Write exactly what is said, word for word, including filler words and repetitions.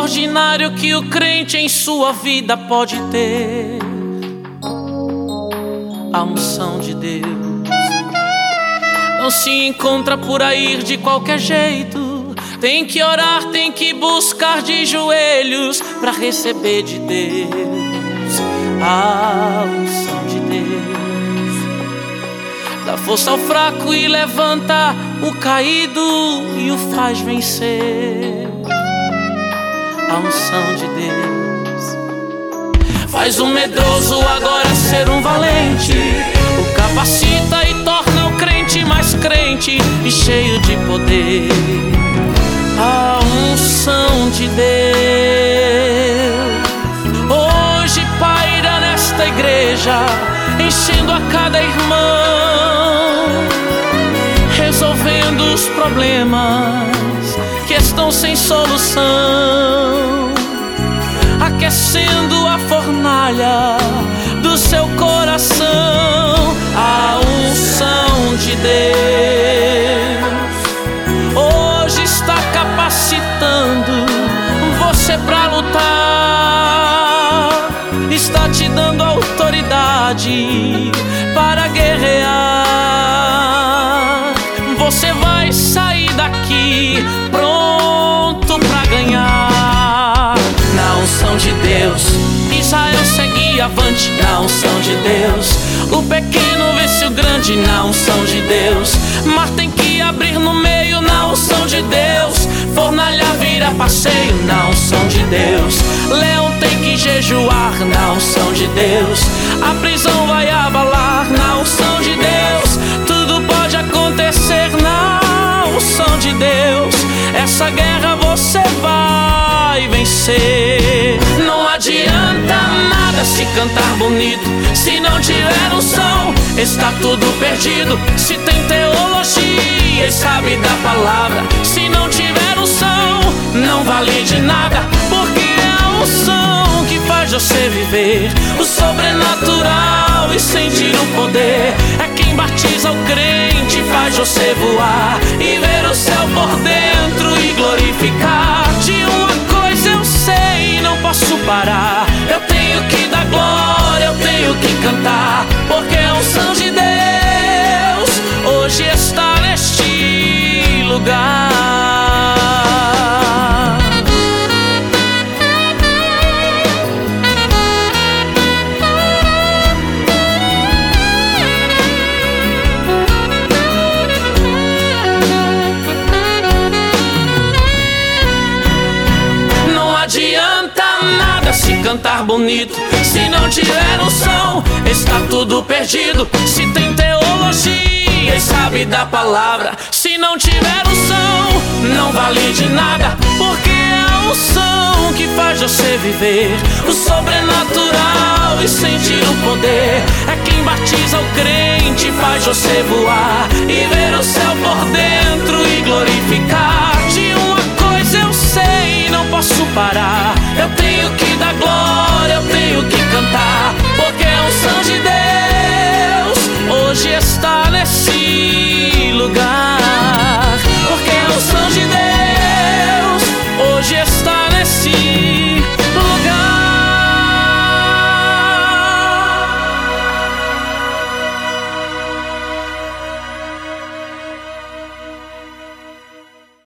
extraordinário que o crente em sua vida pode ter: a unção de Deus. Não se encontra por aí de qualquer jeito. Tem que orar, tem que buscar de joelhos para receber de Deus a unção de Deus. Dá força ao fraco e levanta o caído e o faz vencer. A unção de Deus faz o medroso agora ser um valente. O capacita e torna o crente mais crente e cheio de poder. A unção de Deus hoje paira nesta igreja, enchendo a cada irmão, resolvendo os problemas que estão sem solução, aquecendo a fornalha do seu coração. A unção de Deus hoje está capacitando você para lutar, está te dando autoridade para guerrear. Você vai sair daqui pronto para ganhar. Na unção de Deus, Israel segue avante. Na unção de Deus, o pequeno vence o grande. Na unção de Deus, mar tem que abrir no meio. Na unção de Deus, fornalha vira passeio. Na unção de Deus, leão tem que jejuar. Na unção de Deus, a prisão vai abalar. Na unção de Deus, tudo pode acontecer. Na unção de Deus, essa guerra você vai vencer. Não adianta nada se cantar bonito se não tiver unção, está tudo perdido. Se tem teologia e sabe da palavra, se não tiver unção, não vale de nada. Porque é a unção que faz você viver o sobrenatural e sentir o poder. É quem batiza o crente, faz você voar e ver o céu por dentro e glorificar. De uma coisa eu sei, não posso parar. Eu tenho que dar glória, eu tenho que cantar, porque a unção de Deus hoje está neste lugar. Não adianta nada se cantar bonito se não tiver unção, está tudo perdido. Se tem teologia e sabe da palavra, se não tiver unção, não vale de nada. Porque é a unção que faz você viver o sobrenatural e sentir o poder. É quem batiza o crente, faz você voar e ver o céu por dentro e glorificar. De uma coisa eu sei, não posso parar.